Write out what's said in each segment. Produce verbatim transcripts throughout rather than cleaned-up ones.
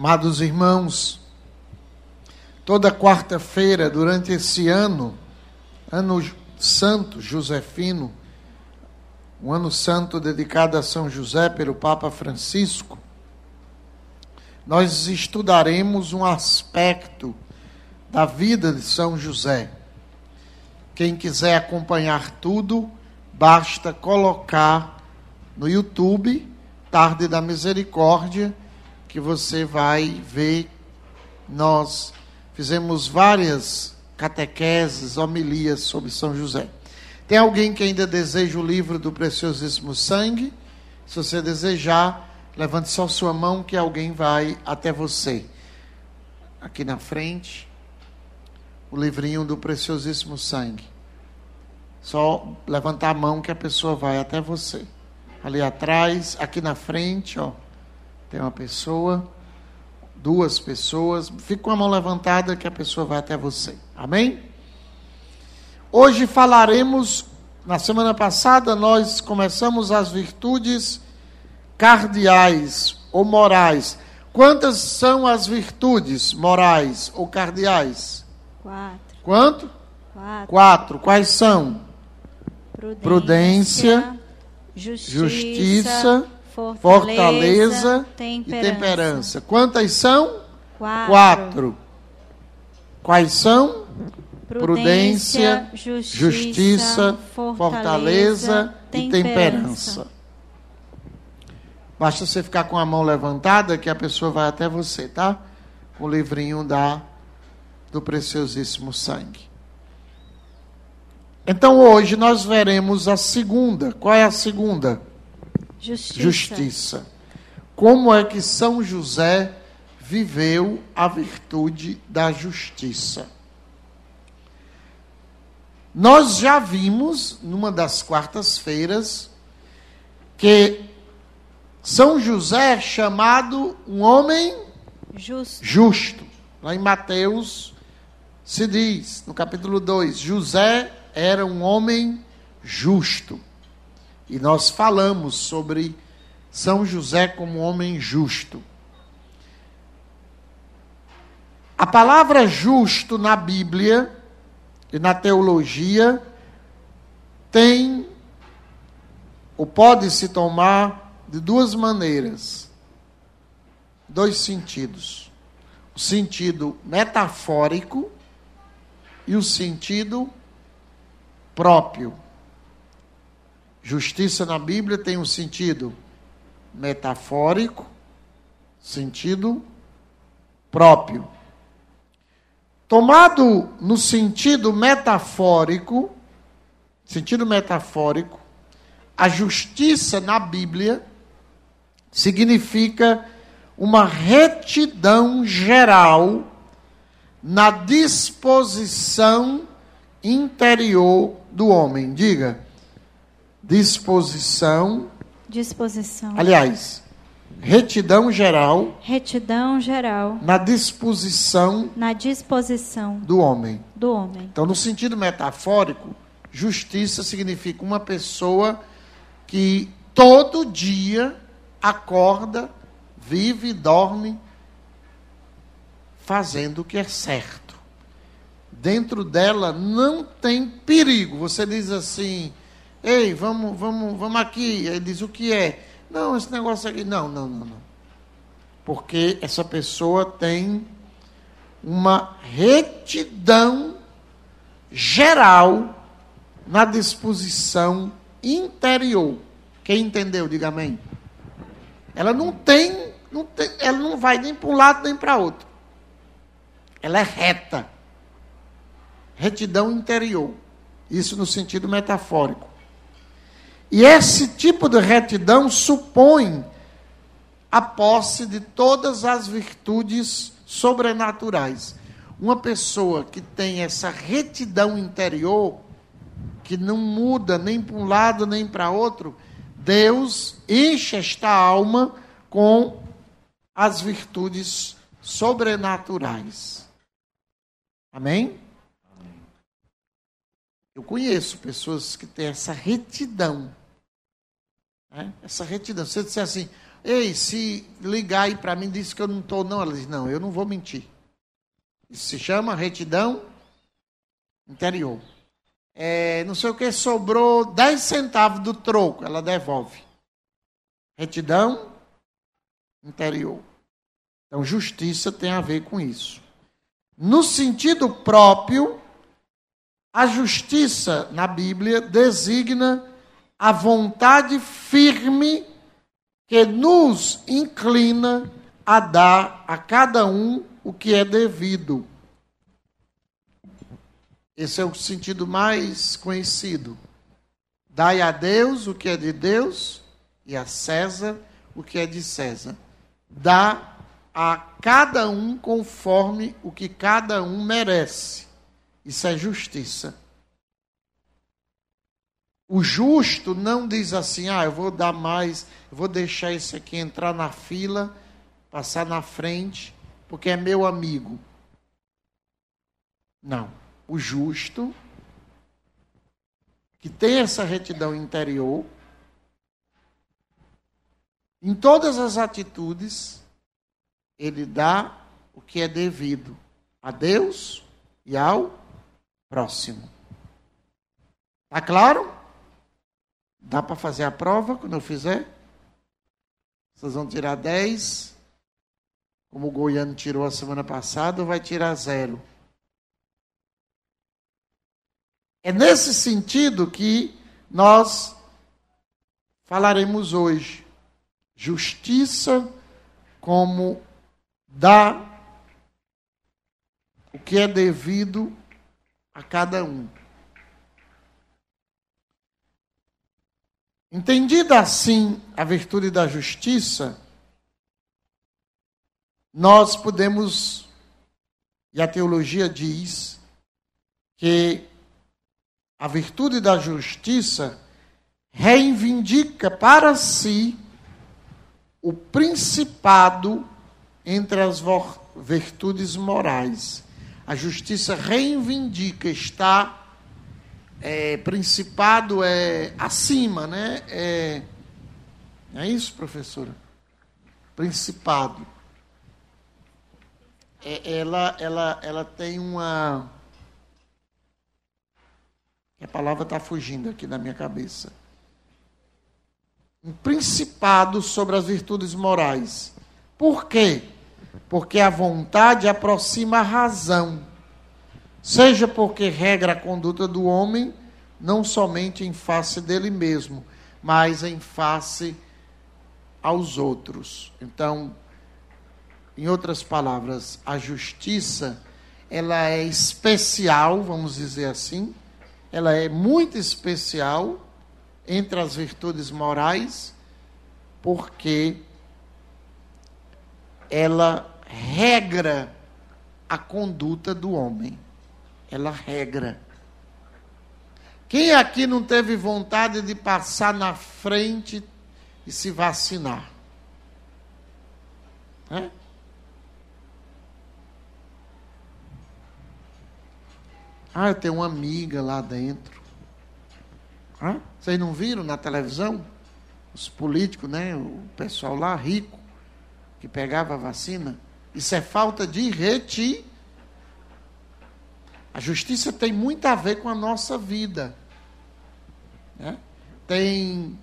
Amados irmãos, toda quarta-feira durante esse ano, ano santo josefino, um ano santo dedicado a São José pelo Papa Francisco, nós estudaremos um aspecto da vida de São José. Quem quiser acompanhar tudo, basta colocar no YouTube, Tarde da Misericórdia, que você vai ver. Nós fizemos várias catequeses, homilias sobre São José. Tem alguém que ainda deseja o livro do Preciosíssimo Sangue? Se você desejar, levante só sua mão que alguém vai até você. Aqui na frente, o livrinho do Preciosíssimo Sangue. Só levantar a mão que a pessoa vai até você. Ali atrás, aqui na frente, ó, tem uma pessoa, duas pessoas. Fica com a mão levantada que a pessoa vai até você. Amém? Hoje falaremos, na semana passada nós começamos as virtudes cardeais ou morais. Quantas são as virtudes morais ou cardeais? Quatro. Quanto? Quatro. Quatro. Quais são? Prudência, Prudência, justiça, justiça, fortaleza, fortaleza temperança. e temperança. Quantas são? Quatro. Quatro. Quais são? Prudência, Prudência, justiça, justiça, fortaleza, fortaleza e temperança. temperança. Basta você ficar com a mão levantada que a pessoa vai até você, tá? O livrinho da, do Preciosíssimo Sangue. Então hoje nós veremos a segunda. Qual é a segunda? Justiça. Justiça. Como é que São José viveu a virtude da justiça? Nós já vimos, numa das quartas-feiras, que São José é chamado um homem Justo. justo. Lá em Mateus se diz, no capítulo dois, José era um homem justo. E nós falamos sobre São José como um homem justo. A palavra justo na Bíblia e na teologia tem, ou pode se tomar de duas maneiras, dois sentidos. O sentido metafórico e o sentido próprio. Justiça na Bíblia tem um sentido metafórico, sentido próprio. Tomado no sentido metafórico, sentido metafórico, a justiça na Bíblia significa uma retidão geral na disposição interior do homem. Diga, disposição. Disposição. Aliás, retidão geral. Retidão geral. Na disposição. Na disposição. Do homem. Do homem. Então, no sentido metafórico, justiça significa uma pessoa que todo dia acorda, vive e dorme fazendo o que é certo. Dentro dela não tem perigo. Você diz assim, ei, vamos, vamos, vamos aqui. Ele diz, o que é? Não, esse negócio aqui. Não, não, não, não. Porque essa pessoa tem uma retidão geral na disposição interior. Quem entendeu, diga amém. Ela não tem, não tem, ela não vai nem para um lado nem para outro. Ela é reta. Retidão interior. Isso no sentido metafórico. E esse tipo de retidão supõe a posse de todas as virtudes sobrenaturais. Uma pessoa que tem essa retidão interior, que não muda nem para um lado nem para outro, Deus enche esta alma com as virtudes sobrenaturais. Amém? Eu conheço pessoas que têm essa retidão. Né? Essa retidão. Se você disser assim, ei, se ligar aí para mim, disse que eu não estou, não. Ela diz, não, eu não vou mentir. Isso se chama retidão interior. É, não sei o que, sobrou dez centavos do troco, ela devolve. Retidão interior. Então, justiça tem a ver com isso. No sentido próprio, a justiça na Bíblia designa a vontade firme que nos inclina a dar a cada um o que é devido. Esse é o sentido mais conhecido. Dai a Deus o que é de Deus e a César o que é de César. Dá a cada um conforme o que cada um merece. Isso é justiça. O justo não diz assim, ah, eu vou dar mais, eu vou deixar esse aqui entrar na fila, passar na frente, porque é meu amigo. Não. O justo, que tem essa retidão interior, em todas as atitudes, ele dá o que é devido a Deus e ao próximo. Está claro? Dá para fazer a prova quando eu fizer? Vocês vão tirar dez. Como o Goiano tirou a semana passada, vai tirar zero. É nesse sentido que nós falaremos hoje. Justiça como dar o que é devido a cada um. Entendida assim a virtude da justiça, nós podemos, e a teologia diz, que a virtude da justiça reivindica para si o principado entre as virtudes morais. A justiça reivindica, está, é, principado é acima, né? É, é isso, professora? Principado. É, ela, ela, ela tem uma... A palavra está fugindo aqui da minha cabeça. Um principado sobre as virtudes morais. Por quê? Porque a vontade aproxima a razão. Seja porque regra a conduta do homem, não somente em face dele mesmo, mas em face aos outros. Então, em outras palavras, a justiça, ela é especial, vamos dizer assim, ela é muito especial entre as virtudes morais, porque ela regra a conduta do homem. Ela regra. Quem aqui não teve vontade de passar na frente e se vacinar? É? Ah, eu tenho uma amiga lá dentro. Ah, vocês não viram na televisão? Os políticos, né? O pessoal lá rico, que pegava a vacina. Isso é falta de reti. A justiça tem muito a ver com a nossa vida. Né? Tem...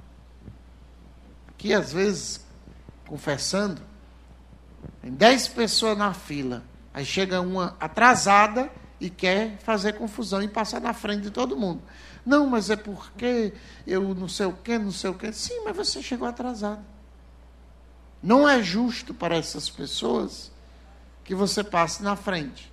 Aqui, às vezes, confessando, tem dez pessoas na fila. Aí chega uma atrasada e quer fazer confusão e passar na frente de todo mundo. Não, mas é porque eu não sei o quê, não sei o quê. Sim, mas você chegou atrasado. Não é justo para essas pessoas que você passe na frente.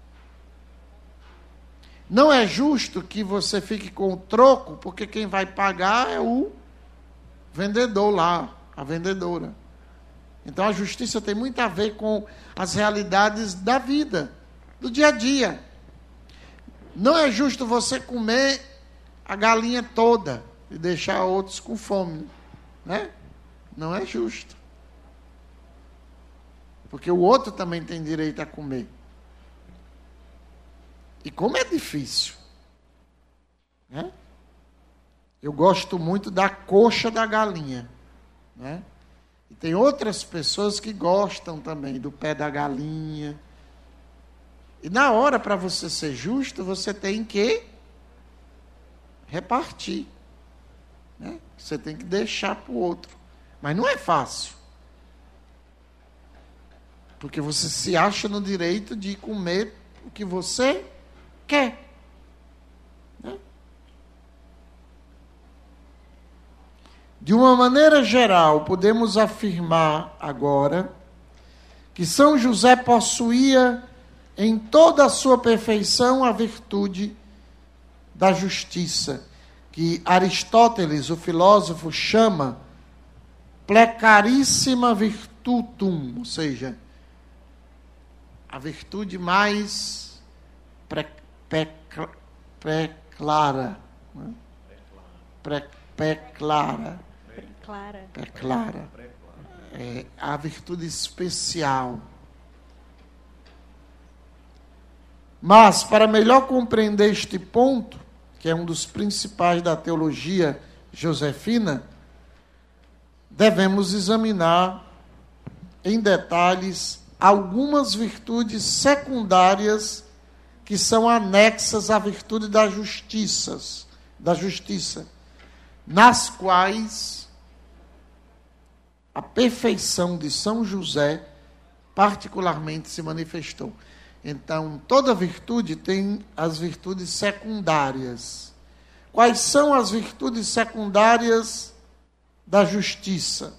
Não é justo que você fique com o troco, porque quem vai pagar é o vendedor lá, a vendedora. Então a justiça tem muito a ver com as realidades da vida, do dia a dia. Não é justo você comer a galinha toda e deixar outros com fome, né? Não é justo. Porque o outro também tem direito a comer. E como é difícil, né? Eu gosto muito da coxa da galinha, né? E tem outras pessoas que gostam também do pé da galinha. E na hora, para você ser justo, você tem que repartir. Né? Você tem que deixar para o outro. Mas não é fácil. Porque você se acha no direito de comer o que você quer. Né? De uma maneira geral, podemos afirmar agora que São José possuía em toda a sua perfeição a virtude da justiça, que Aristóteles, o filósofo, chama plecarissima virtutum, ou seja, a virtude mais pre, pre, preclara. Né? Pre, preclara. Clara. Preclara. É a virtude especial. Mas, para melhor compreender este ponto, que é um dos principais da teologia josefina, devemos examinar em detalhes algumas virtudes secundárias que são anexas à virtude da justiça, da justiça, nas quais a perfeição de São José particularmente se manifestou. Então, toda virtude tem as virtudes secundárias. Quais são as virtudes secundárias da justiça?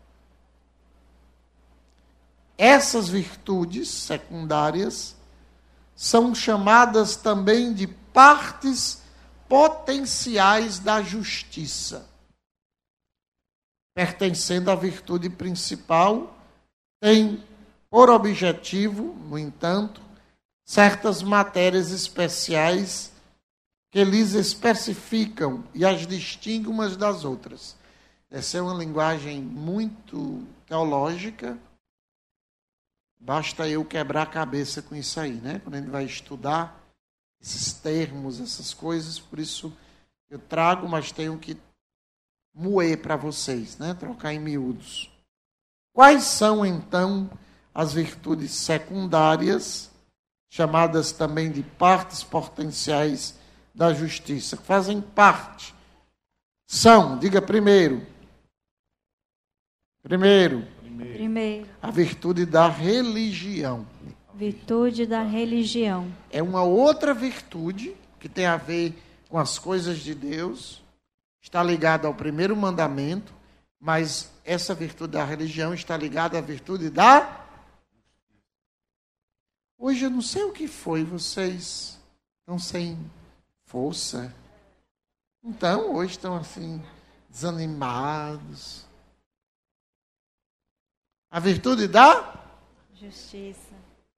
Essas virtudes secundárias são chamadas também de partes potenciais da justiça. Pertencendo à virtude principal, tem por objetivo, no entanto, certas matérias especiais que lhes especificam e as distinguem umas das outras. Essa é uma linguagem muito teológica. Basta eu quebrar a cabeça com isso aí, né? Quando a gente vai estudar esses termos, essas coisas, por isso eu trago, mas tenho que moer para vocês, né? Trocar em miúdos. Quais são, então, as virtudes secundárias, chamadas também de partes potenciais da justiça, que fazem parte? São, diga primeiro. Primeiro. Primeiro. A virtude da religião. Virtude da religião. É uma outra virtude que tem a ver com as coisas de Deus, está ligada ao primeiro mandamento, mas essa virtude da religião está ligada à virtude da... Hoje eu não sei o que foi, vocês estão sem força. Então, hoje estão assim, desanimados. A virtude da... Justiça.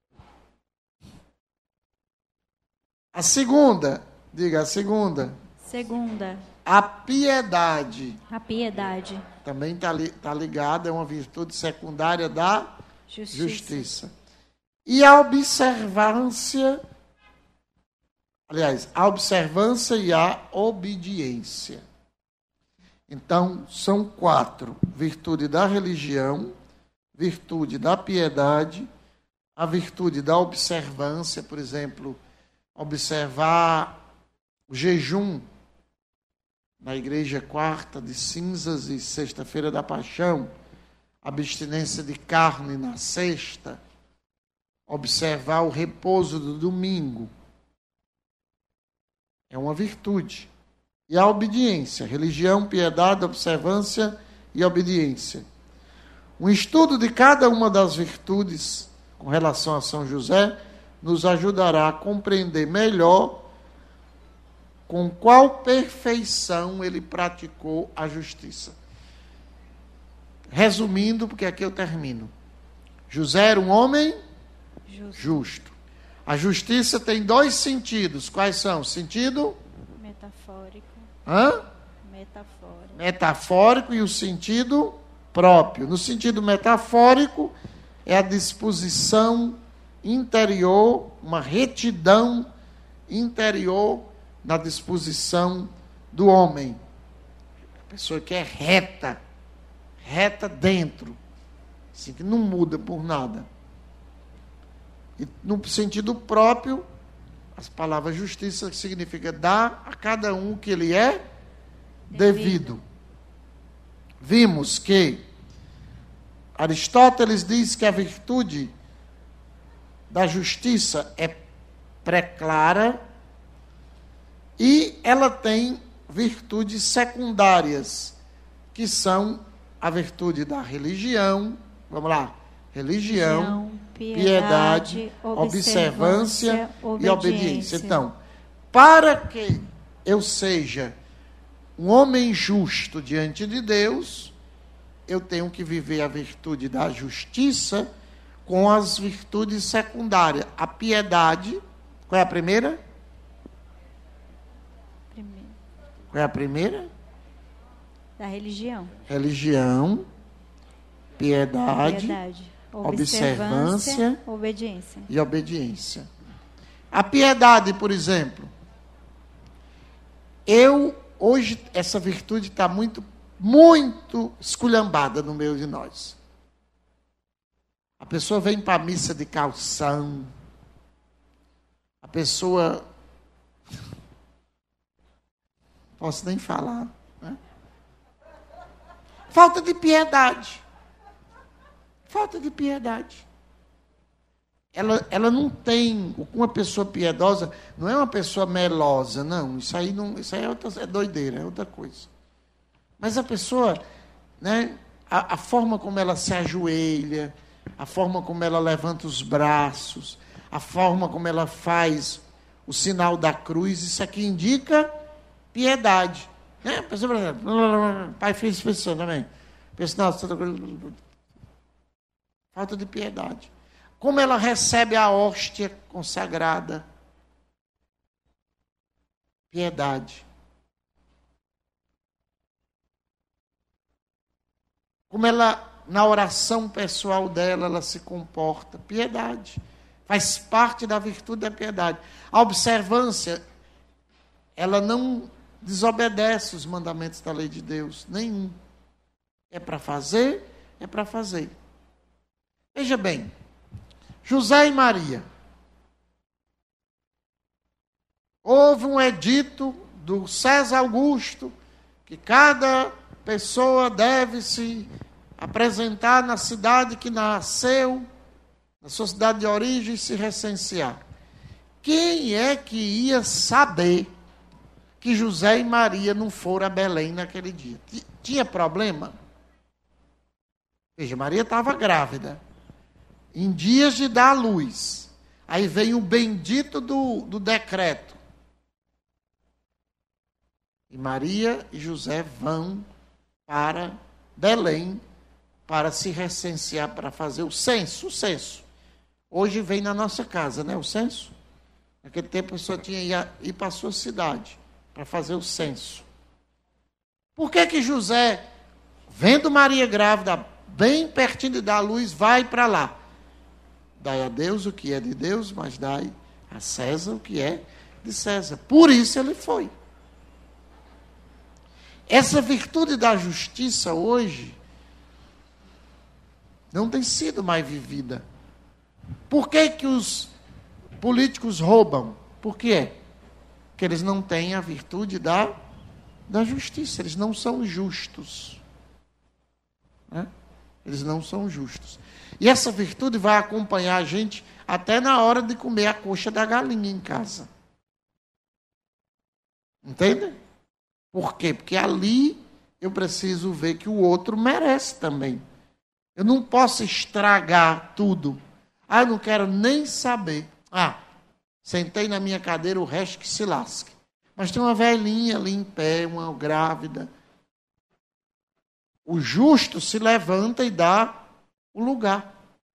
A segunda, diga a segunda. Segunda. A piedade. A piedade. Também está li, tá ligada, é uma virtude secundária da Justiça. justiça. E a observância, aliás, a observância e a obediência. Então, são quatro: virtude da religião, virtude da piedade, a virtude da observância, por exemplo, observar o jejum na igreja quarta de cinzas e sexta-feira da paixão, abstinência de carne na sexta, observar o repouso do domingo. É uma virtude. E a obediência, religião, piedade, observância e obediência. Um estudo de cada uma das virtudes com relação a São José nos ajudará a compreender melhor com qual perfeição ele praticou a justiça. Resumindo, porque aqui eu termino. José era um homem justo. justo. A justiça tem dois sentidos. Quais são? Sentido? Metafórico. Hã? Metafórico. Metafórico e o sentido próprio. No sentido metafórico, é a disposição interior, uma retidão interior na disposição do homem. A pessoa que é reta, reta dentro, assim, que não muda por nada. E no sentido próprio, as palavras justiça significa dar a cada um o que ele é devido. Vimos que Aristóteles diz que a virtude da justiça é pré-clara e ela tem virtudes secundárias, que são a virtude da religião, vamos lá, religião, piedade, piedade observância, observância e obediência. Então, para que eu seja um homem justo diante de Deus, eu tenho que viver a virtude da justiça com as virtudes secundárias. A piedade, qual é a primeira? Primeiro. Qual é a primeira? Da religião. Religião, piedade, piedade observância, obediência. E obediência. A piedade, por exemplo, eu, hoje, essa virtude está muito, muito esculhambada no meio de nós. A pessoa vem para a missa de calção, a pessoa, posso nem falar, né? Falta de piedade. Falta de piedade. Ela, ela não tem, uma pessoa piedosa não é uma pessoa melosa, não. Isso aí, não, isso aí é, outra, é doideira, é outra coisa. Mas a pessoa, né, a, a forma como ela se ajoelha, a forma como ela levanta os braços, a forma como ela faz o sinal da cruz, isso aqui indica piedade. Né? A pessoa, por exemplo, Pai, Filho e Espírito Santo também. Pessoal, falta de piedade. Como ela recebe a hóstia consagrada? Piedade. Como ela, na oração pessoal dela, ela se comporta? Piedade. Faz parte da virtude da piedade. A observância, ela não desobedece os mandamentos da lei de Deus, nenhum. É para fazer, é para fazer. Veja bem, José e Maria. Houve um edito do César Augusto que cada pessoa deve se apresentar na cidade que nasceu, na sua cidade de origem, e se recensear. Quem é que ia saber que José e Maria não foram a Belém naquele dia? Tinha problema? Veja, Maria estava grávida, em dias de dar à luz. Aí vem o bendito do, do decreto. E Maria e José vão para Belém para se recensear, para fazer o censo. O censo. Hoje vem na nossa casa, né? O censo. Naquele tempo a pessoa tinha que ir para a sua cidade para fazer o censo. Por que que José, vendo Maria grávida, bem pertinho de dar a luz, vai para lá? Dai a Deus o que é de Deus, mas dai a César o que é de César. Por isso ele foi. Essa virtude da justiça hoje não tem sido mais vivida. Por que que os políticos roubam? Por quê? Porque eles não têm a virtude da, da justiça. Eles não são justos. Né? Eles não são justos. E essa virtude vai acompanhar a gente até na hora de comer a coxa da galinha em casa. Entende? Por quê? Porque ali eu preciso ver que o outro merece também. Eu não posso estragar tudo. Ah, eu não quero nem saber. Ah, sentei na minha cadeira, o resto que se lasque. Mas tem uma velhinha ali em pé, uma grávida. O justo se levanta e dá o lugar.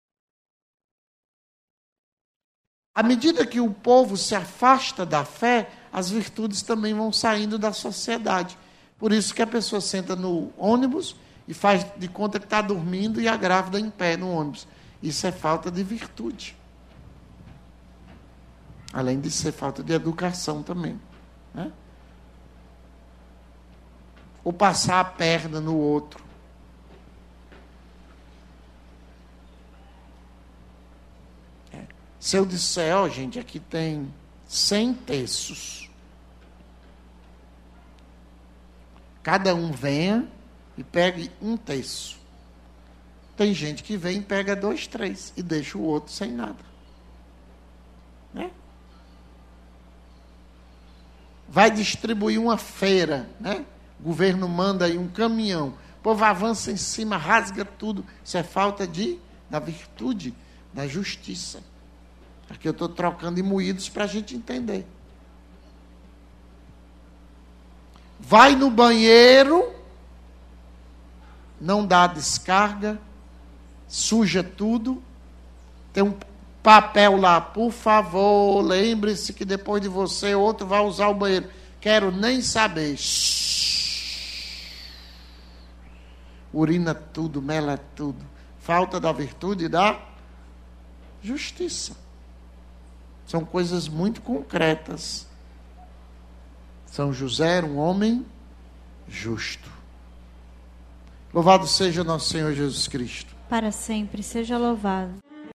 À medida que o povo se afasta da fé, as virtudes também vão saindo da sociedade. Por isso que a pessoa senta no ônibus e faz de conta que está dormindo e a grávida em pé no ônibus. Isso é falta de virtude. Além de ser falta de educação também. Né? Ou passar a perna no outro. Se eu disser, ó, gente, aqui tem cem terços. Cada um venha e pegue um terço. Tem gente que vem e pega dois, três e deixa o outro sem nada. Né? Vai distribuir uma feira, né? O governo manda aí um caminhão. O povo avança em cima, rasga tudo. Isso é falta de, da virtude, da justiça. Aqui eu estou trocando em moídos para a gente entender. Vai no banheiro, não dá descarga, suja tudo, tem um papel lá, por favor, lembre-se que depois de você, outro vai usar o banheiro. Quero nem saber. Urina tudo, mela tudo. Falta da virtude e da justiça. São coisas muito concretas. São José era um homem justo. Louvado seja nosso Senhor Jesus Cristo. Para sempre seja louvado.